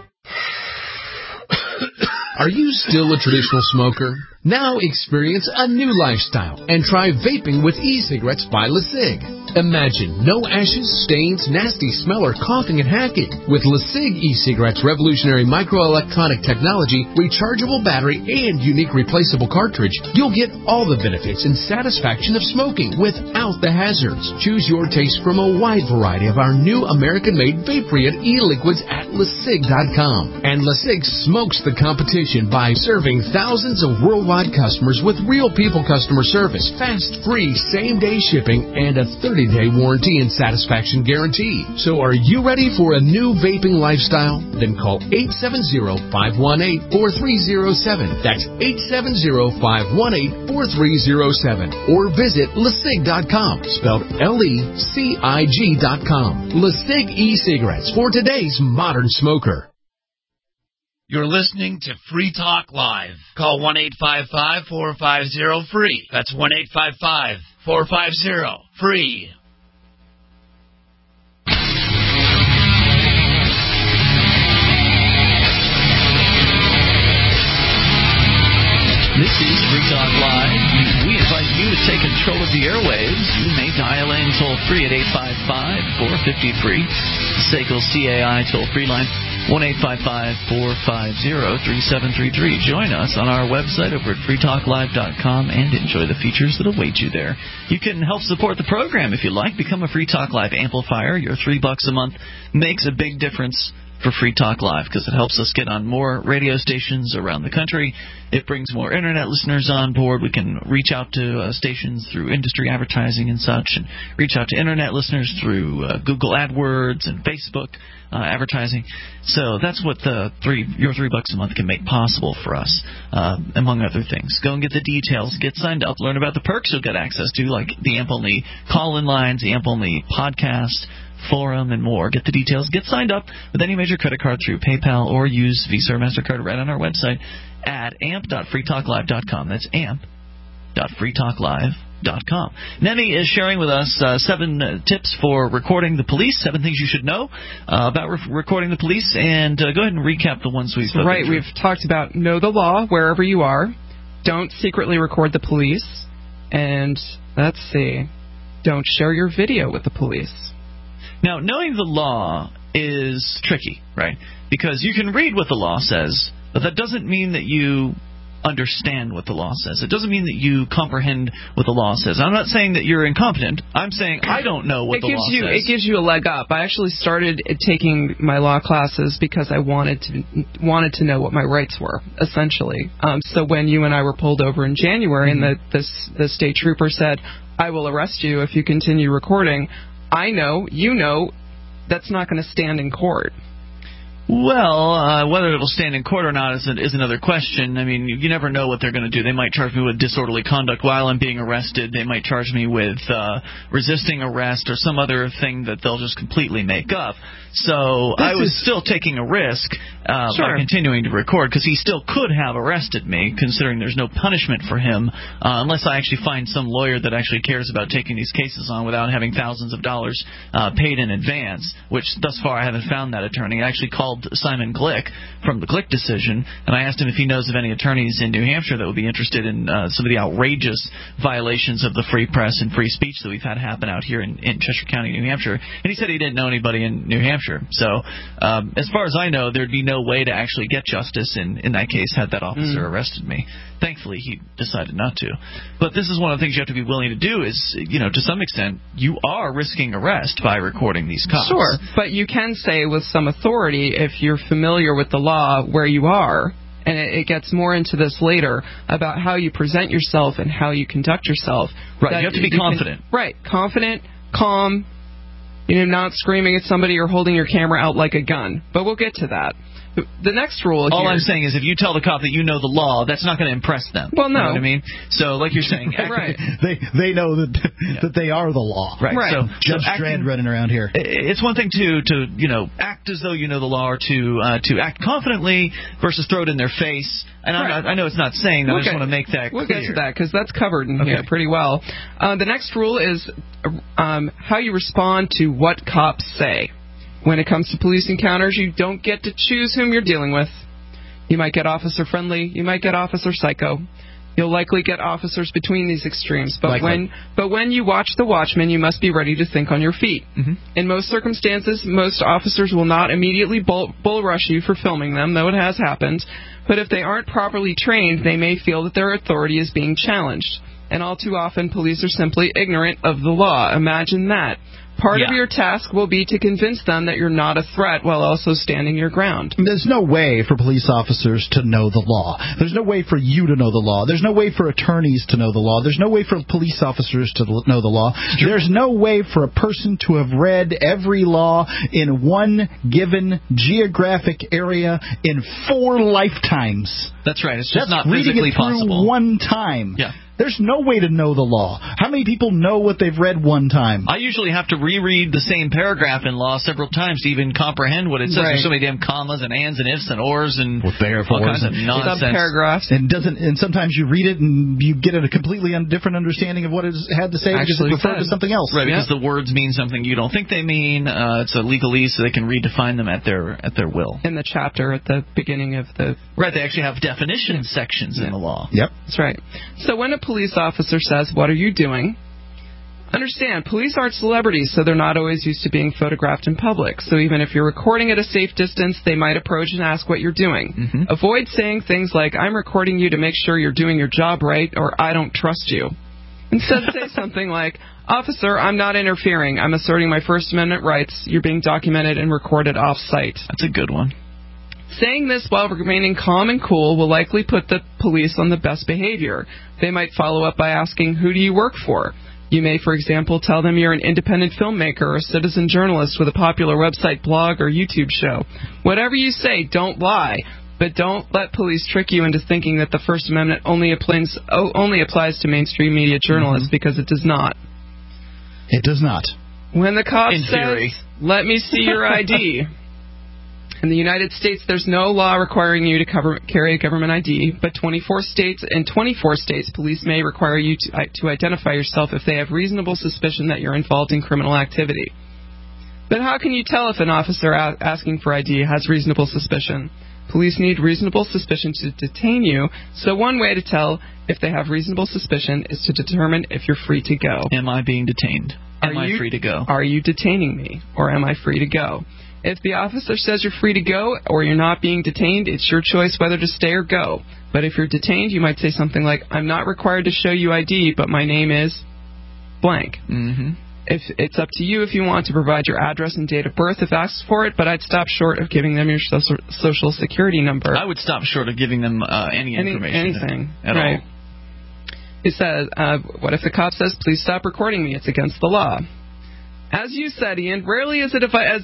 Speaker 18: Are you still a traditional smoker? Now experience a new lifestyle and try vaping with e-cigarettes by LeSig. Imagine no ashes, stains, nasty smell, or coughing and hacking. With LeSig e-cigarettes' revolutionary microelectronic technology, rechargeable battery, and unique replaceable cartridge, you'll get all the benefits and satisfaction of smoking without the hazards. Choose your taste from a wide variety of our new American-made vape-free e-liquids at LeSig.com. And LeSig smokes the competition by serving thousands of worldwide customers with real people customer service, fast, free, same-day shipping, and a 30-day warranty and satisfaction guarantee. So are you ready for a new vaping lifestyle? Then call 870-518-4307. That's 870-518-4307. Or visit LeSig.com, spelled LECIG.com. LeSig e-cigarettes for today's modern smoker.
Speaker 10: You're listening to Free Talk Live. Call 1-855-450-FREE. That's 1-855-450-FREE.
Speaker 1: This is Free Talk Live. We invite you to take control of the airwaves. You may dial in toll-free at 855-450-FREE. SACL CAI toll-free line, 1-855-450-3733. Join us on our website over at freetalklive.com and enjoy the features that await you there. You can help support the program if you like. Become a Free Talk Live amplifier. Your $3 a month makes a big difference for Free Talk Live because it helps us get on more radio stations around the country. It brings more internet listeners on board. We can reach out to stations through industry advertising and such, and reach out to internet listeners through Google AdWords and Facebook advertising. So that's what your $3 a month can make possible for us, among other things. Go and get the details. Get signed up. Learn about the perks you'll get access to, like the AMP-only call-in lines, the AMP-only podcast, forum, and more. Get the details. Get signed up with any major credit card through PayPal or use Visa or MasterCard right on our website at amp.freetalklive.com. That's amp.freetalklive.com. Nemi is sharing with us 7 tips for recording the police, 7 things you should know about recording the police, and go ahead and recap the ones we've spoken
Speaker 2: Right,
Speaker 1: through.
Speaker 2: we've talked about know the law wherever you are, don't secretly record the police, and let's see, don't share your video with the police.
Speaker 1: Now, knowing the law is tricky, right? Because you can read what the law says, but that doesn't mean that you understand what the law says. It doesn't mean that you comprehend what the law says. I'm not saying that you're incompetent. I'm saying I don't know what the law says.
Speaker 2: It gives you a leg up. I actually started taking my law classes because I wanted to know what my rights were, essentially. So when you and I were pulled over in January and the state trooper said, I will arrest you if you continue recording, I know, you know, that's not going to stand in court.
Speaker 1: Well, whether it will stand in court or not is another question. I mean, you never know what they're going to do. They might charge me with disorderly conduct while I'm being arrested. They might charge me with resisting arrest or some other thing that they'll just completely make up. So I was still taking a risk by continuing to record, because he still could have arrested me, considering there's no punishment for him unless I actually find some lawyer that actually cares about taking these cases on without having thousands of dollars paid in advance, which thus far I haven't found that attorney. I actually called Simon Glick from the Glick decision, and I asked him if he knows of any attorneys in New Hampshire that would be interested in some of the outrageous violations of the free press and free speech that we've had happen out here in Cheshire County, New Hampshire, and he said he didn't know anybody in New Hampshire. So as far as I know, there'd be no way to actually get justice in that case had that officer arrested me. Thankfully, he decided not to. But this is one of the things you have to be willing to do is, you know, to some extent, you are risking arrest by recording these cops.
Speaker 2: Sure, but you can say with some authority, if you're familiar with the law where you are, and it gets more into this later, about how you present yourself and how you conduct yourself.
Speaker 1: Right, you have to be confident.
Speaker 2: Confident, calm, you know, not screaming at somebody or holding your camera out like a gun. But we'll get to that. The next rule
Speaker 1: All
Speaker 2: here,
Speaker 1: I'm saying is if you tell the cop that you know the law, that's not going to impress them.
Speaker 2: Well, no.
Speaker 1: You know what I mean? So, like you're saying,
Speaker 2: right.
Speaker 4: They know that they are the law.
Speaker 1: Right.
Speaker 4: So Judge Dredd running around here.
Speaker 1: It's one thing to act as though you know the law, or to act confidently versus throw it in their face. And I know it's not saying that. I just want to make that clear.
Speaker 2: We'll get to that because that's covered in here pretty well. The next rule is how you respond to what cops say. When it comes to police encounters, you don't get to choose whom you're dealing with. You might get officer friendly. You might get officer psycho. You'll likely get officers between these extremes. But when you watch The Watchmen, you must be ready to think on your feet. Mm-hmm. In most circumstances, most officers will not immediately bull rush you for filming them, though it has happened. But if they aren't properly trained, they may feel that their authority is being challenged. And all too often, police are simply ignorant of the law. Imagine that. Part of your task will be to convince them that you're not a threat while also standing your ground.
Speaker 4: There's no way for police officers to know the law. There's no way for you to know the law. There's no way for attorneys to know the law. There's no way for police officers to know the law. There's no way for a person to have read every law in one given geographic area in 4 lifetimes.
Speaker 1: That's right. It's just not physically possible.
Speaker 4: Reading it through one time.
Speaker 1: Yeah.
Speaker 4: There's no way to know the law. How many people know what they've read one time?
Speaker 1: I usually have to reread the same paragraph in law several times to even comprehend what it says. There's so many damn commas and ands and ifs and ors and all kinds of nonsense.
Speaker 2: Subparagraphs.
Speaker 4: And sometimes you read it and you get a completely different understanding of what it had to say because it referred to something else.
Speaker 1: Right, because the words mean something you don't think they mean. It's a legalese, so they can redefine them at their will.
Speaker 2: In the chapter at the beginning of the...
Speaker 1: Right, they actually have definition sections in the law.
Speaker 4: Yep.
Speaker 2: That's right. So when a police officer says, "What are you doing?" Understand, police aren't celebrities, so they're not always used to being photographed in public. So even if you're recording at a safe distance, they might approach and ask what you're doing. Mm-hmm. Avoid saying things like, "I'm recording you to make sure you're doing your job right," or "I don't trust you." Instead, say something like, "Officer, I'm not interfering. I'm asserting my First Amendment rights. You're being documented and recorded off-site."
Speaker 1: That's a good one.
Speaker 2: Saying this while remaining calm and cool will likely put the police on the best behavior. They might follow up by asking, "Who do you work for?" You may, for example, tell them you're an independent filmmaker or a citizen journalist with a popular website, blog, or YouTube show. Whatever you say, don't lie. But don't let police trick you into thinking that the First Amendment only applies to mainstream media journalists, because it does not.
Speaker 4: It does not.
Speaker 2: When the cop says, "Let me see your ID," in the United States, there's no law requiring you to carry a government ID, but 24 states, police may require you to identify yourself if they have reasonable suspicion that you're involved in criminal activity. But how can you tell if an officer asking for ID has reasonable suspicion? Police need reasonable suspicion to detain you, so one way to tell if they have reasonable suspicion is to determine if you're free to go.
Speaker 1: Am I being detained? Am I free to go?
Speaker 2: Are you detaining me, or am I free to go? If the officer says you're free to go or you're not being detained, it's your choice whether to stay or go. But if you're detained, you might say something like, "I'm not required to show you ID, but my name is blank." Mm-hmm. If it's up to you if you want to provide your address and date of birth if asked for it, but I'd stop short of giving them your social security number.
Speaker 1: I would stop short of giving them any information.
Speaker 2: Anything.
Speaker 1: At all.
Speaker 2: He says, what if the cop says, "Please stop recording me, it's against the law"? As you said, Ian, rarely is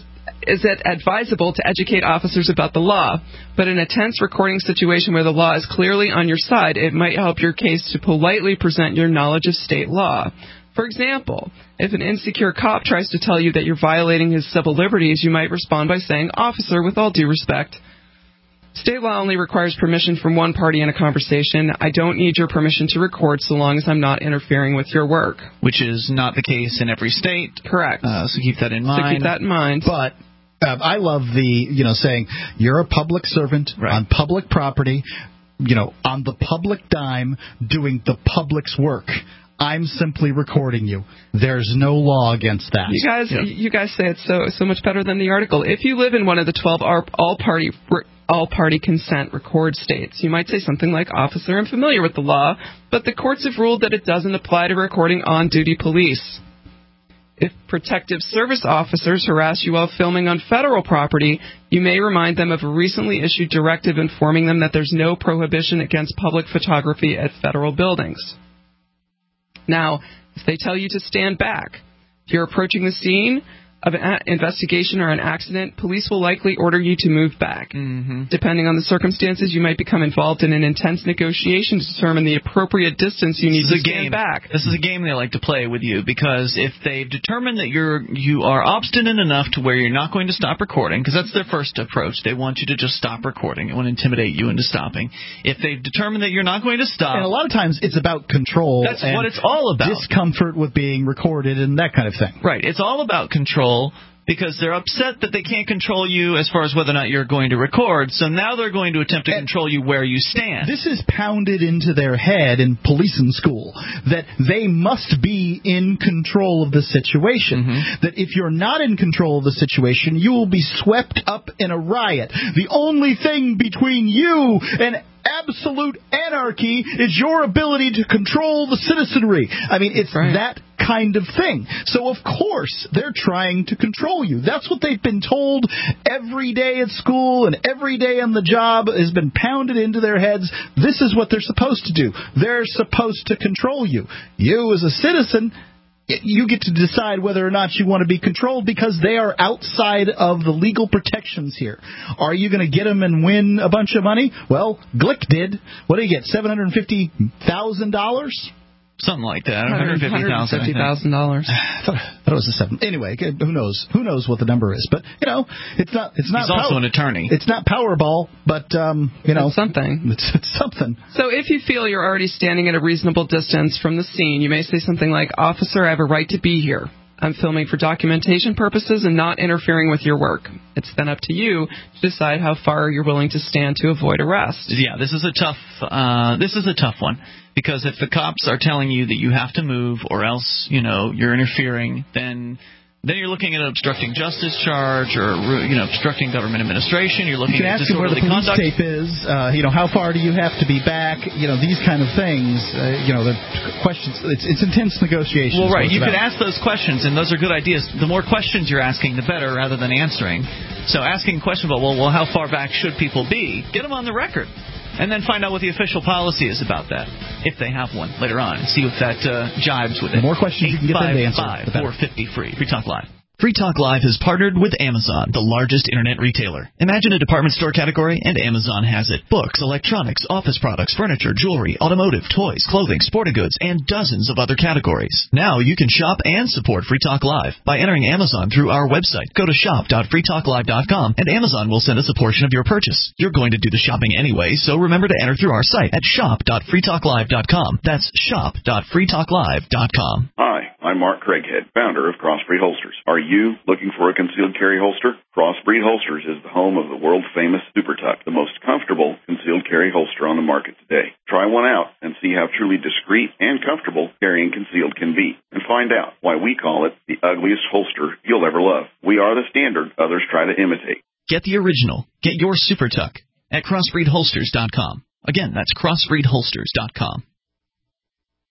Speaker 2: it advisable to educate officers about the law, but in a tense recording situation where the law is clearly on your side, it might help your case to politely present your knowledge of state law. For example, if an insecure cop tries to tell you that you're violating his civil liberties, you might respond by saying, "Officer, with all due respect, state law only requires permission from one party in a conversation. I don't need your permission to record so long as I'm not interfering with your work."
Speaker 1: Which is not the case in every state.
Speaker 2: Correct.
Speaker 1: So keep that in mind.
Speaker 4: But I love the, saying you're a public servant on public property, on the public dime, doing the public's work. I'm simply recording you. There's no law against that.
Speaker 2: You guys say it so much better than the article. If you live in one of the 12 all-party consent record states, you might say something like, "Officer, I'm familiar with the law, but the courts have ruled that it doesn't apply to recording on-duty police." If protective service officers harass you while filming on federal property, you may remind them of a recently issued directive informing them that there's no prohibition against public photography at federal buildings. Now, if they tell you to stand back, if you're approaching the scene, of an investigation or an accident, police will likely order you to move back.
Speaker 1: Mm-hmm.
Speaker 2: Depending on the circumstances, you might become involved in an intense negotiation to determine the appropriate distance you need to stand back.
Speaker 1: This is a game they like to play with you, because if they've determined that you are obstinate enough to where you're not going to stop recording, because that's their first approach. They want you to just stop recording. They want to intimidate you into stopping. If they've determined that you're not going to stop...
Speaker 4: And a lot of times it's about control.
Speaker 1: That's what it's all about.
Speaker 4: Discomfort with being recorded and that kind of thing.
Speaker 1: Right. It's all about control, because they're upset that they can't control you as far as whether or not you're going to record, so now they're going to attempt to control you where you stand.
Speaker 4: This is pounded into their head in policing school, that they must be in control of the situation.
Speaker 1: Mm-hmm.
Speaker 4: That if you're not in control of the situation, you will be swept up in a riot. The only thing between you and absolute anarchy is your ability to control the citizenry. I mean, it's that kind of thing. So, of course, they're trying to control you. That's what they've been told every day at school and every day on the job has been pounded into their heads. This is what they're supposed to do. They're supposed to control you. You, as a citizen, you get to decide whether or not you want to be controlled, because they are outside of the legal protections here. Are you going to get them and win a bunch of money? Well, Glick did. What did he get, $750,000?
Speaker 1: Something like that. $150,000.
Speaker 4: I thought it was a 7. Anyway, who knows? Who knows what the number is? But it's not.
Speaker 1: He's also an attorney.
Speaker 4: It's not Powerball, but
Speaker 2: it's something.
Speaker 4: It's something.
Speaker 2: So if you feel you're already standing at a reasonable distance from the scene, you may say something like, "Officer, I have a right to be here. I'm filming for documentation purposes and not interfering with your work." It's then up to you to decide how far you're willing to stand to avoid arrest.
Speaker 1: Yeah, this is a tough one, because if the cops are telling you that you have to move or else, you're interfering, then you're looking at an obstructing justice charge or, obstructing government administration. You're looking at disorderly conduct.
Speaker 4: You can ask them where the police tape is. How far do you have to be back? These kind of things. The questions. It's intense negotiations.
Speaker 1: Well, right. You could ask those questions, and those are good ideas. The more questions you're asking, the better, rather than answering. So asking questions about, well, how far back should people be? Get them on the record. And then find out what the official policy is about that, if they have one, later on, and see if that jibes with it.
Speaker 4: The more questions you can get them to answer, the better.
Speaker 1: 855-450 free. Free Talk Live. Free Talk Live has partnered with Amazon, the largest internet retailer. Imagine a department store category, and Amazon has it. Books, electronics, office products, furniture, jewelry, automotive, toys, clothing, sporting goods, and dozens of other categories. Now you can shop and support Free Talk Live by entering Amazon through our website. Go to shop.freetalklive.com, and Amazon will send us a portion of your purchase. You're going to do the shopping anyway, so remember to enter through our site at shop.freetalklive.com. That's shop.freetalklive.com.
Speaker 19: Hi, I'm Mark Craighead, founder of Crossbreed Holsters. Are you looking for a concealed carry holster? Crossbreed Holsters is the home of the world-famous Super Tuck, the most comfortable concealed carry holster on the market today. Try one out and see how truly discreet and comfortable carrying concealed can be, and find out why we call it the ugliest holster you'll ever love. We are the standard others try to imitate.
Speaker 1: Get the original. Get your Super Tuck at crossbreedholsters.com. Again, that's crossbreedholsters.com.